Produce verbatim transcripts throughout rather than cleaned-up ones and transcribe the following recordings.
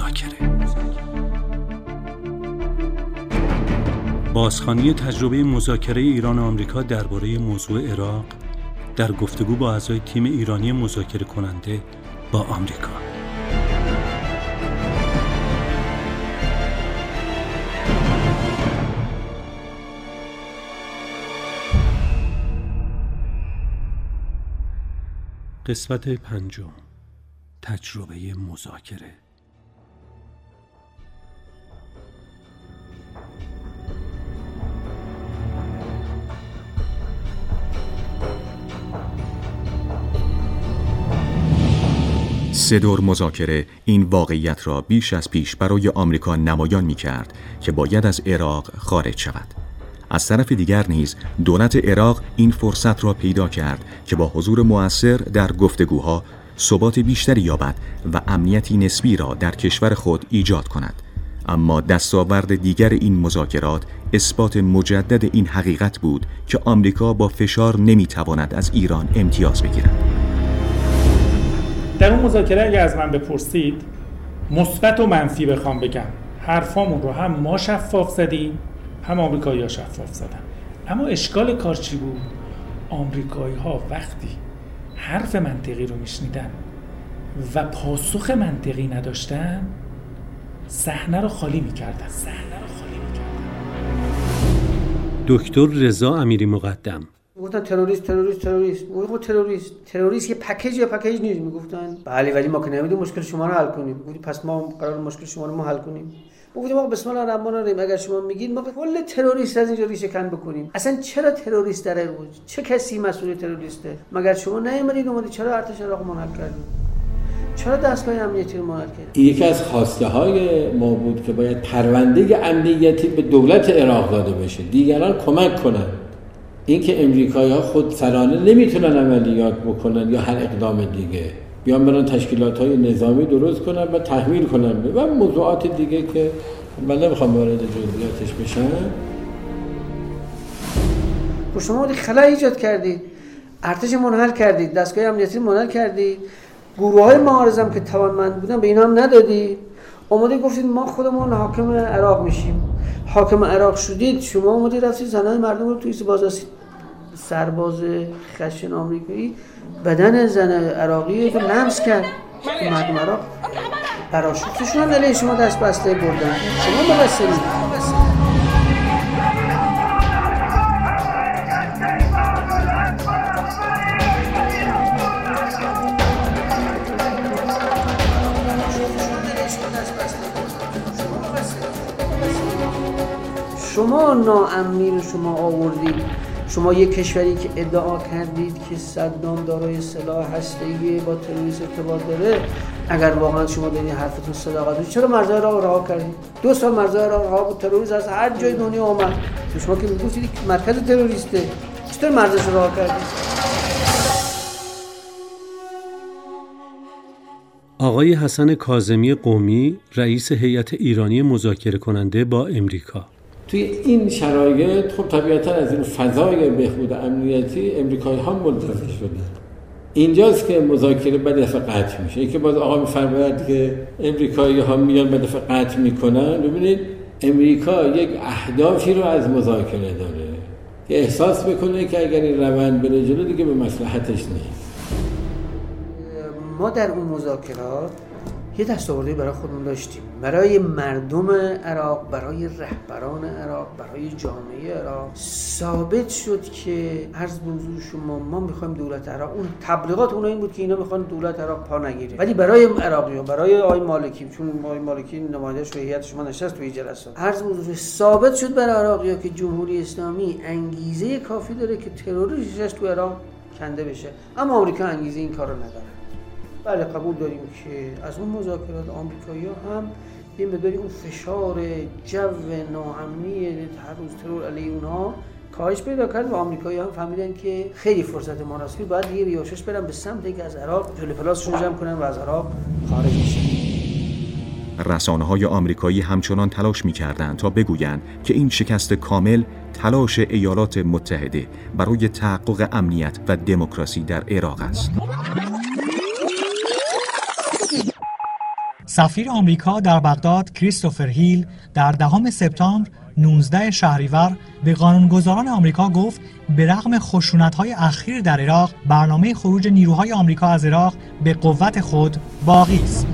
مذاکره. بازخوانی تجربه مذاکره ایران و آمریکا درباره موضوع عراق در گفتگو با اعضای تیم ایرانی مذاکره کننده با آمریکا. قسمت پنجم، تجربه مذاکره. سه دور مذاکره این واقعیت را بیش از پیش برای آمریکا نمایان می‌کرد که باید از عراق خارج شود. از طرف دیگر نیز دولت عراق این فرصت را پیدا کرد که با حضور مؤثر در گفتگوها ثبات بیشتری یابد و امنیتی نسبی را در کشور خود ایجاد کند. اما دستاورد دیگر این مذاکرات اثبات مجدد این حقیقت بود که آمریکا با فشار نمی‌تواند از ایران امتیاز بگیرد. در اون مذاکره اگه از من بپرسید مثبت و منفی بخوام بگم، حرفامون رو هم ما شفاف زدیم هم آمریکایی‌ها شفاف زدن. اما اشکال کار چی بود؟ آمریکایی‌ها وقتی حرف منطقی رو میشنیدن و پاسخ منطقی نداشتن، صحنه رو خالی میکردن. صحنه رو خالی میکردن. دکتر رضا امیری مقدم میگفتن تروریست تروریست تروریست میگفتن تروریست تروریست یه پکیج یا پکیج نیست. میگفتن بله ولی ما که نمیدونیم مشکل شما رو حل کنیم. گفتیم پس ما قرار مشکل شما رو ما حل کنیم. گفتیم آقا بسم الله الرحمن الرحیم، اگر شما میگید ما کل تروریست از اینجا ریشه کن بکنیم. اصلا چرا تروریست در عراق؟ چه کسی مسئول تروریسته؟ مگر شما نیومدید اومدید چرا ارتش عراق منحل کردید؟ چرا دستگاه امنیتی رو منحل کردید؟ یکی از خواسته های ما بود که باید پرونده امنیتی به دولت عراق داده بشه، دیگران کمک کنن. اینکه امریکایی‌ها خود سرانه نمیتونن عملیات بکنن یا هر اقدام دیگه، بیان برن تشکیلات‌های نظامی درست کنن و تحمیل کنن و موضوعات دیگه که من نمیخوام وارد جزئیاتش بشم. خب شما خلا ایجاد کردید، ارتش منحل کردید، دستگاه امنیتی منحل کردید، گروه‌های معارضه که توانمند بودن به اینا هم ندادید. اومدید گفتید ما خودمون حاکم عراق میشیم. حاکم عراق شدید، شما اومدید رفتید زنان مردم رو توی بازداشت. سرباز خشن آمریکایی بدن زن عراقی رو لمس کرد. مردم عراق پراشوتشون هم علیه شما دست بسته بردن. شما مقصرید. شما ناامنی رو شما آوردید. شما یک کشوری که ادعا کردید که صدام دارای سلاح هسته‌ای با تروریسم ارتباط داره، اگر واقعا شما دارین حرفتون صداقت داره، چرا مرزهای عراق رها کردید؟ دو سال مرزهای عراق رها بود، تروریست از هر جای دنیا اومد. شما که میگفتید که مرکز تروریسته، چطور مرزش رها کردید؟ آقای حسن کاظمی قمی، رئیس هیئت ایرانی مذاکره کننده با امریکا: توی این شرایط خب طبیعتا از این فضای بهبود امنیتی امریکایی‌ها منتفع شدن. اینجاست که مذاکره به دفعه قطع میشه. این که باز آقا میفرماید که امریکایی‌ها میان به دفعه قطع میکنن. ببینید امریکا یک اهدافی رو از مذاکره داره که احساس بکنه که اگر این روند بره جلو دیگه به مصلحتش نیست. ما در اون مذاکرات یه دستاوردی برای خودمون داشتیم، برای مردم عراق، برای رهبران عراق، برای جامعه عراق. ثابت شد که عرض به حضور شما ما میخوایم دولت عراق، اون تبلیغات اونها این بود که اینا میخوان دولت عراق پا نگیره، ولی برای عراقی‌ها، برای آقای مالکی، چون آقای مالکی نماینده‌اش و هیئت شما نشست توی جلسات، عرض به حضور ثابت شد برای عراقی‌ها که جمهوری اسلامی انگیزه کافی داره که تروریستش تو عراق کنده بشه، اما آمریکا انگیزه این کارو نداره. بله قبول داریم که از اون مذاکرات آمریکایی‌ها هم یه مقداری اون فشار جو ناامنی هر روز ترور علیه اونها کاهش پیدا کرد و آمریکایی‌ها هم فهمیدن که خیلی فرصت مناسبی باید دیگه بیاشش برن به سمت اینکه از عراق جلوی پلاسشون جمع کنن و از عراق خارج بشن. رسانه‌های آمریکایی همچنان تلاش می‌کردند تا بگویند که این شکست کامل تلاش ایالات متحده برای تحقق امنیت و دموکراسی در عراق است. سفیر آمریکا در بغداد کریستوفر هیل در دهم سپتامبر نوزده شهریور به قانونگذاران آمریکا گفت به رغم خشونت‌های اخیر در عراق برنامه خروج نیروهای آمریکا از عراق به قوت خود باقی است.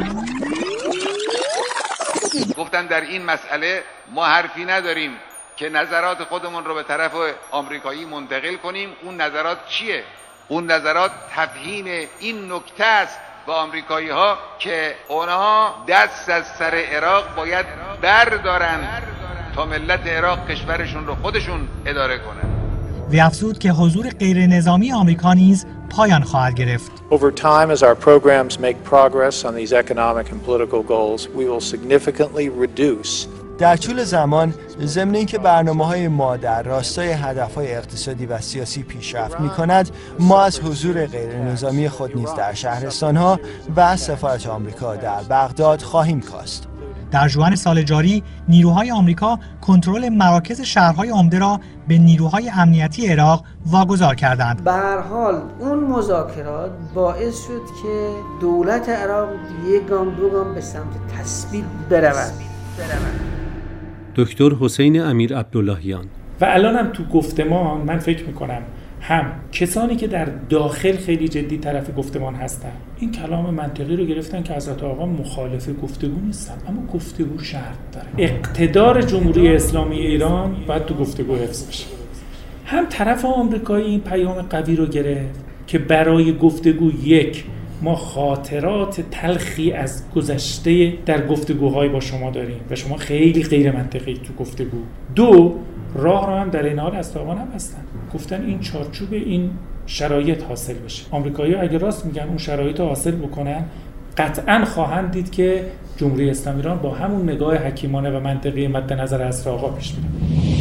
گفتن در این مسئله ما حرفی نداریم که نظرات خودمون رو به طرف آمریکایی منتقل کنیم. اون نظرات چیه؟ اون نظرات تفهیم این نکته است به آمریکایی ها که اونها دست از سر عراق باید بردارن تا ملت عراق کشورشون رو خودشون اداره کنن. وی افزود که حضور غیر نظامی آمریکا نیز پایان خواهد گرفت. Over time as our programs make progress on these economic and political goals, we will significantly reduce. در طول زمان ضمن اینکه برنامه‌های ما در راستای هدف‌های اقتصادی و سیاسی پیشرفت می‌کند، ما از حضور غیر نظامی خود نیز در شهرستان‌ها و سفارت آمریکا در بغداد خواهیم کاست. در ژوئن سال جاری نیروهای آمریکا کنترل مراکز شهرهای عمده را به نیروهای امنیتی عراق واگذار کردند. به هر حال اون مذاکرات باعث شد که دولت عراق یک گام دو گام به سمت تثبیت برود. دکتر حسین امیر عبداللهیان. و الانم تو گفتمان من فکر میکنم هم کسانی که در داخل خیلی جدی طرف گفتمان هستن این کلام منطقی رو گرفتن که حضرت آقا مخالف گفتگو نیستن، اما گفتگو شرط داره. اقتدار جمهوری اسلامی ایران باید تو گفتگو حفظ بشه. هم طرف آمریکایی این پیام قوی رو گرفت که برای گفتگو یک ما خاطرات تلخی از گذشته در گفتگوهای با شما داریم و شما خیلی غیر منطقی تو گفتگو. دو، راه رو هم در این حال از تاقا نبستن، گفتن این چارچوب این شرایط حاصل بشه. آمریکایی‌ها اگه راست میگن اون شرایط رو حاصل بکنن قطعاً خواهند دید که جمهوری اسلامی ایران با همون نگاه حکیمانه و منطقی مد نظر از آقا پیش میره.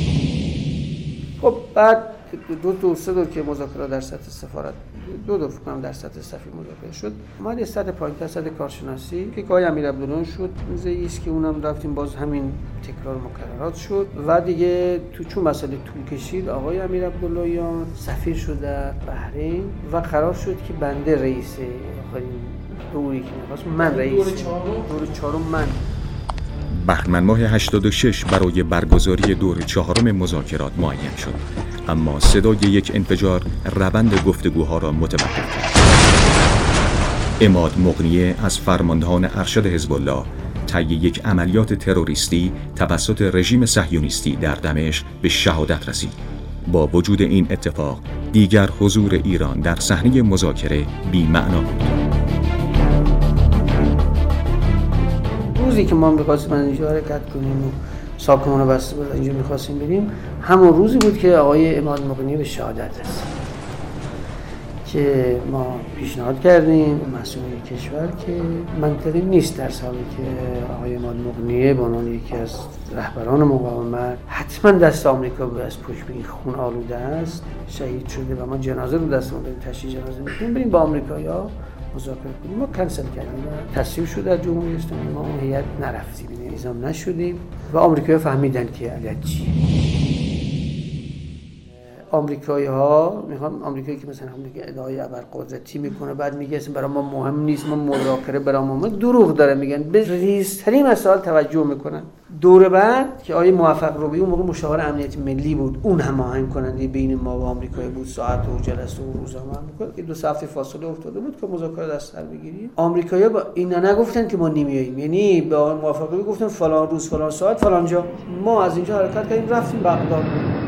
خب بعد دو دو سه دور که مذاکرات در سطح سفارت دو دور فکر کنم در سطح سفیر مذاکره شد، ما یه سطح پایین‌تر سطح کارشناسی که آقای امیر عبداللهیان شد میزه است که اونم رفتیم باز همین تکرار مکررات شد و دیگه تو چون مسئله طول کشید آقای امیر عبداللهیان سفیر شد در بحرین و قرار شد که بنده رئیس آخرین دوری که می‌خواست من رئیس دور چهارم دور چهارم من بهمن ماه هشتاد و شش برای برگزاری دور چهارم مذاکرات معین شد، اما صدای یک انفجار روند گفتگوها را متوقف کرد. عماد مغنیه از فرماندهان ارشد حزب الله طی یک عملیات تروریستی توسط رژیم صهیونیستی در دمشق به شهادت رسید. با وجود این اتفاق دیگر حضور ایران در صحنه مذاکره بی‌معنا بود. روزی که ما می‌خواستیم اینجا حرکت کنیم و ساکمون رو بسته بود اینجا می‌خواستیم بریم، همون روزی بود که آقای عماد مغنیه به شهادت رسید که ما پیشنهاد کردیم به مسئولین کشور که منطقی نیست در سالی که آقای عماد مغنیه به عنوان یکی از رهبران مقاومت حتما دست آمریکا به از پشت به این خون آلوده است شهید شده و ما جنازه رو دستمون داریم تشییع جنازه می‌کنیم بریم با آمریکایی‌ها مذاکره کنیم. ما کنسل کردیم و تصویب شد در جمهوری اسلامی، ما اون هیئت نرفتیم، نظام نشدیم و آمریکایی‌ها فهمیدن که علت چیه. آمریکایی‌ها میخوام آمریکایی که مثلا هم دیگه ادعای ابرقدرتی میکنه بعد میگه اصلا برای ما مهم نیست، ما مذاکره برای ما دروغ داره میگن، به ریزترین مسائل توجه میکنن. دور بعد که آقای موفق روبی اون موقع مشاور امنیتی ملی بود، اون هماهنگ کننده بین ما و آمریکایی بود، ساعت و جلسه و روزنامه میکنه که دو هفته فاصله افتاده بود که مذاکره دست سر بگیریم. آمریکایی‌ها با اینا نگفتن که ما نمیاییم، یعنی به آقای موفق روبی گفتن فلان روز فلان ساعت فلان جا، ما از اینجا حرکت کردیم رفتیم بغداد.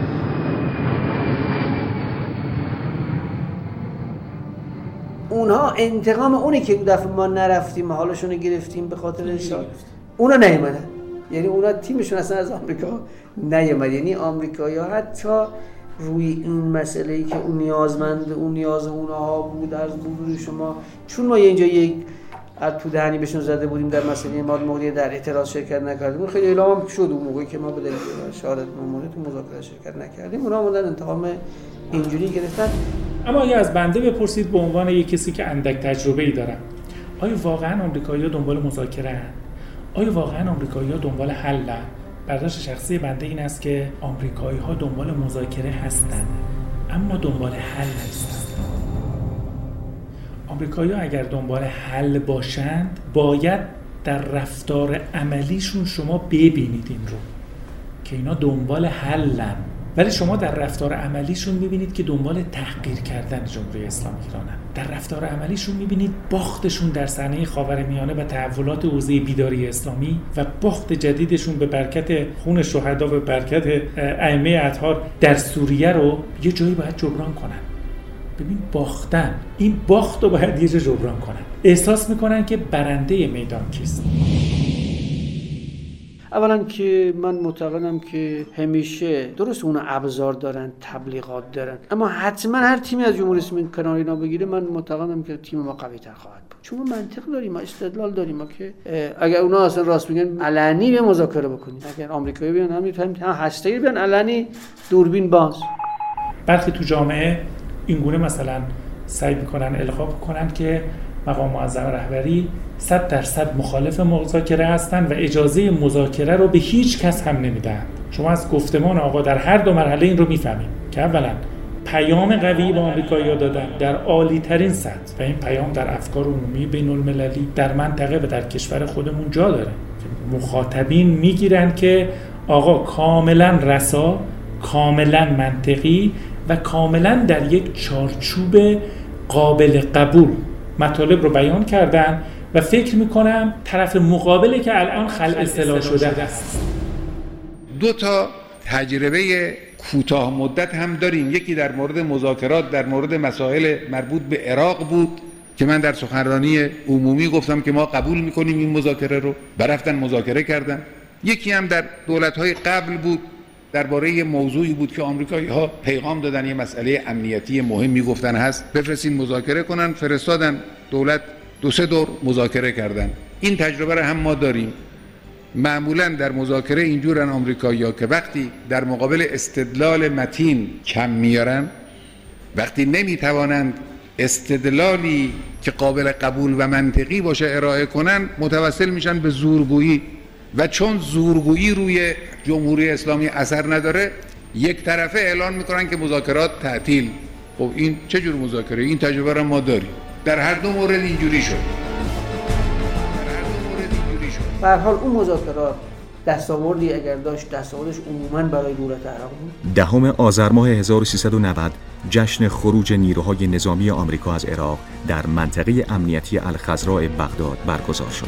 اونها انتقام اونی که دفعه ما نرفتیم حالشون رو گرفتیم به خاطر شاه اونا نیومدن، یعنی اونا تیمشون اصلا از آمریکا نیومد. یعنی آمریکایی‌ها حتی روی این مسئله‌ای که اون نیازمند اون نیاز اونها بود از بودور شما، چون ما اینجا یک از تو دهنی بهشون زده بودیم در مسئله عماد مغنیه در اعتراض شرکت نکردیم، خیلی اعلام شد اون موقعی که ما به دلیل شهادت ماموریت تو مذاکره شرکت نکردیم، اونا اومدن انتقام اینجوری گرفتن. اما اگه از بنده بپرسید به عنوان یک کسی که اندک تجربه‌ای دارم، آیا واقعا آمریکایی‌ها دنبال مذاکره هستند؟ آیا واقعا آمریکایی‌ها دنبال حلن؟ برداشت شخصی بنده این است که آمریکایی‌ها دنبال مذاکره هستند اما دنبال حل نیستند. آمریکایی‌ها اگر دنبال حل باشند باید در رفتار عملیشون شما ببینید این رو که اینا دنبال حلن، ولی شما در رفتار عملیشون میبینید که دنبال تحقیر کردن جمهوری اسلامی ایرانن. در رفتار عملیشون میبینید باختشون در صحنه خاورمیانه و تحولات حوزه بیداری اسلامی و باخت جدیدشون به برکت خون شهدا و برکت ائمه اطهار در سوریه رو یه جایی باید جبران کنن. ببین باختن، این باخت رو باید یه جا جبران کنن. احساس میکنن که برنده میدان کیست. اولا که من معتقدم که همیشه درست اون ابزار دارن، تبلیغات دارن، اما حتما هر تیمی از جمهوری اسلامی کنار اینا بگیره، من معتقدم که تیم ما قوی تر خواهد بود. چون ما منطق داریم، ما استدلال داریم، ما که اگر اونا اصلا راست میگن علنی به مذاکره بکنیم، اگر آمریکایی بیان هم میتونیم هسته‌ای بیان علنی دوربین باز. برخی تو جامعه اینگونه مثلا سعی میکنن القا کنن که مقام معظم رهبری صد درصد مخالف مذاکره هستند و اجازه مذاکره رو به هیچ کس هم نمیدن. شما از گفتمان آقا در هر دو مرحله این رو میفهمید که اولا پیام قوی به آمریکایی‌ها دادن در عالی ترین سطح و این پیام در افکار عمومی بین المللی در منطقه و در کشور خودمون جا داره. مخاطبین میگیرن که آقا کاملا رسا، کاملا منطقی و کاملا در یک چارچوب قابل قبول مطالب رو بیان کردن و فکر میکنم طرف مقابله که الان خلع سلاح شده است. دو تا تجربه کوتاه مدت هم داریم. یکی در مورد مذاکرات در مورد مسائل مربوط به عراق بود که من در سخنرانی عمومی گفتم که ما قبول میکنیم این مذاکره رو، برفتن مذاکره کردن. یکی هم در دولت‌های قبل بود، درباره موضوعی بود که آمریکایی‌ها پیغام دادن یه مسئله امنیتی مهمی گفتن هست بفرستین مذاکره کنن، فرستادن، دولت دو سه دور مذاکره کردن. این تجربه رو هم ما داریم. معمولا در مذاکره اینجورن آمریکایی‌ها که وقتی در مقابل استدلال متین کم میارن، وقتی نمیتوانند استدلالی که قابل قبول و منطقی باشه ارائه کنن، متوسل میشن به زورگویی و چون زورگویی روی جمهوری اسلامی اثر نداره، یک طرفه اعلان میکنن که مذاکرات تعطیل. خب این چه جور مذاکره؟ این تجربه رو ما داریم. در هر دو مورد اینجوری شد. در هر دو مورد اینجوری شد. به هر حال اون مذاکرات دستاوردی اگر داشت، دستاوردش عموماً برای دولت عراق بود. دهم آذر ماه هزار و سیصد و نود جشن خروج نیروهای نظامی آمریکا از عراق در منطقه امنیتی الخضراء بغداد برگزار شد.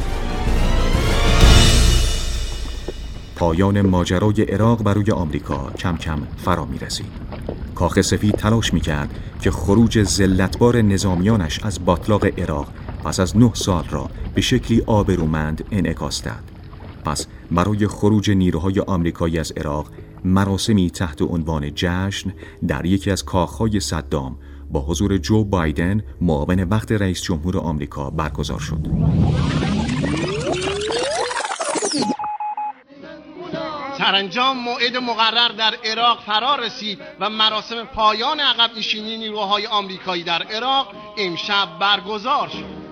پایان ماجرای عراق بر روی آمریکا کم کم فرا می رسید. کاخ سفید تلاش می کرد که خروج ذلتبار نظامیانش از باتلاق عراق پس از نه سال را به شکلی آبرومند انعکاس دهد. پس برای خروج نیروهای آمریکایی از عراق مراسمی تحت عنوان جشن در یکی از کاخهای صدام با حضور جو بایدن معاون وقت رئیس جمهور آمریکا برگزار شد. سرانجام موعد مقرر در عراق فرا رسید و مراسم پایان عقب نشینی نیروهای آمریکایی در عراق امشب برگزار شد.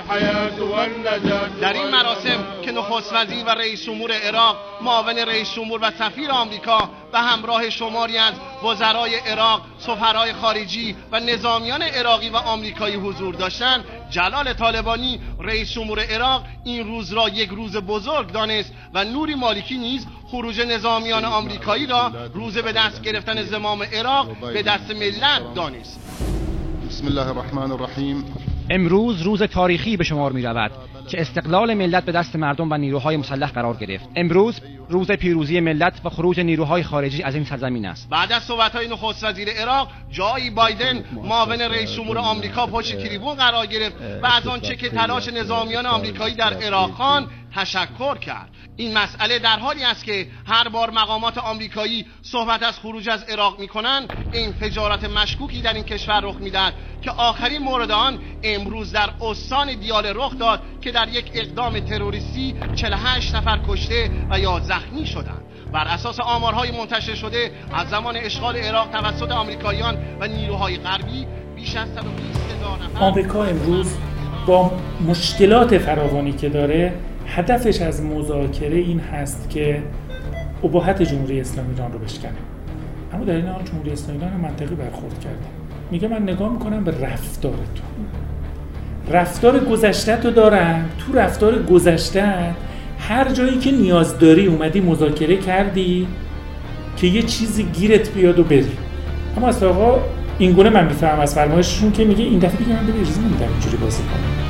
در این مراسم که نخست وزیر و رئیس جمهور عراق، معاون رئیس جمهور و سفیر آمریکا و همراه شماری از وزرای عراق، سفرای خارجی و نظامیان عراقی و آمریکایی حضور داشتند، جلال طالبانی رئیس جمهور عراق این روز را یک روز بزرگ دانست و نوری مالکی نیز خروج نظامیان آمریکایی را روز به دست گرفتن زمام عراق به دست ملت دانست. بسم الله الرحمن الرحیم. امروز روز تاریخی به شمار می رود که استقلال ملت به دست مردم و نیروهای مسلح قرار گرفت. امروز روز پیروزی ملت و خروج نیروهای خارجی از این سرزمین است. بعد از صحبت‌های نخست وزیر عراق، جای بایدن معاون رئیس جمهور آمریکا پشت تریبون قرار گرفت و از آنچه که تلاش نظامیان آمریکایی در عراق خواند تشکر کرد. این مسئله در حالی است که هر بار مقامات آمریکایی صحبت از خروج از عراق می‌کنند، انفجارات مشکوکی در این کشور رخ می‌دهد که آخرین مورد آن امروز در استان دیاله رخ داد که در یک اقدام تروریستی چهل و هشت نفر کشته و یا زخمی شدند. بر اساس آمارهای منتشر شده از زمان اشغال عراق توسط آمریکاییان و نیروهای غربی بیش از صد و بیست هزار نفر. آمریکا امروز با مشکلات فراوانی که داره، هدفش از مذاکره این هست که اباحت جمهوری اسلامی ایران رو بشکنه. اما در این حال جمهوری اسلامی ایران منطقی برخورد کرده. میگه من نگاه میکنم به رفتارتون. رفتار گذشته تو دارن، تو رفتار گذشته هر جایی که نیاز داری اومدی مذاکره کردی که یه چیزی گیرت بیاد و بری. اما از آقا این گونه من میفهمم از فرمایششون که میگه این دفعه دیگه من به اجازه نمیدم اینجوری بازی کنم.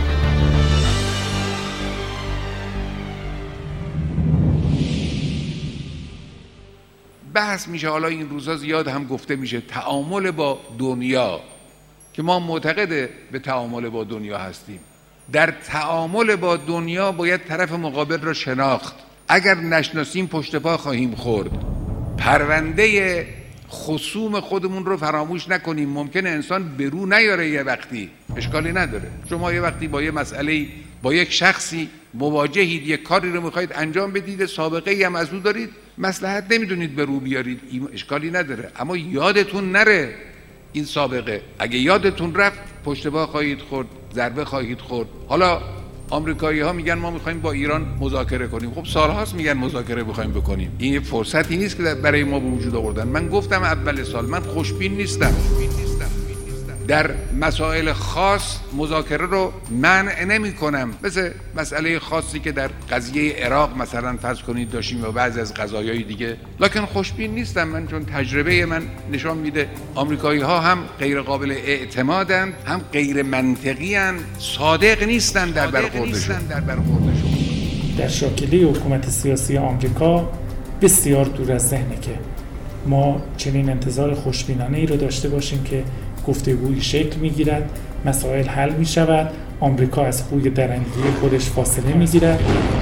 بحث میشه حالا این روزا زیاد هم گفته میشه تعامل با دنیا، که ما معتقد به تعامل با دنیا هستیم. در تعامل با دنیا باید طرف مقابل را شناخت. اگر نشناسیم پشت پا خواهیم خورد. پرونده خصوم خودمون رو فراموش نکنیم. ممکنه انسان به رو نیاره، یه وقتی اشکالی نداره. شما یه وقتی با یه مسئله با یک شخصی مواجهید، یک کاری رو میخواید انجام بدید، سابقه ای هم از او دارید، مصلحت نمیدونید به رو بیارید، اشکالی نداره. اما یادتون نره این سابقه. اگه یادتون رفت پشت پا خواهید خورد، ضربه خواهید خورد. حالا آمریکایی ها میگن ما میخوایم با ایران مذاکره کنیم. خب سالهاست میگن مذاکره بخوایم بکنیم. این یه فرصتی نیست که برای ما به وجود آوردن. من گفتم اول سال من خوشبین نیستم. در مسائل خاص مذاکره رو منع نمی کنم، مثل مسئله خاصی که در قضیه عراق مثلا فرض کنید داشتیم و بعضی از قضایای دیگه، لکن خوشبین نیستم من، چون تجربه من نشان میده آمریکایی ها هم غیر قابل اعتمادند، هم غیر منطقی اند، صادق نیستن در برخوردشون. در شاکله حکومت سیاسی آمریکا بسیار دور از ذهنه که ما چنین انتظار خوشبینانه ای رو داشته باشیم که گفتگویی شکل میگیرد، مسائل حل میشود، آمریکا از خوی درنگی خودش فاصله میگیرد.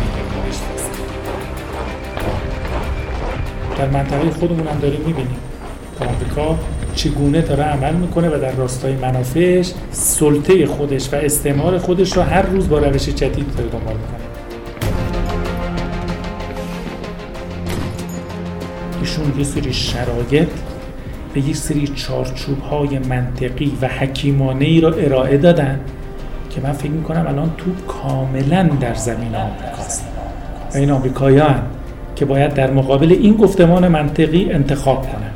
در منطقه خودمون هم داریم میبینیم که آمریکا چگونه داره عمل میکنه و در راستای منافعش، سلطه خودش و استعمار خودش رو هر روز با روش جدید داره دنبال میکنه. ایشون یه سری شرایط به یک سری چارچوب‌های منطقی و حکیمانه‌ای را ارائه دادن که من فکر می‌کنم الان توپ کاملاً در زمین آمریکاست و این آمریکایی‌ها که باید در مقابل این گفتمان منطقی انتخاب کنن.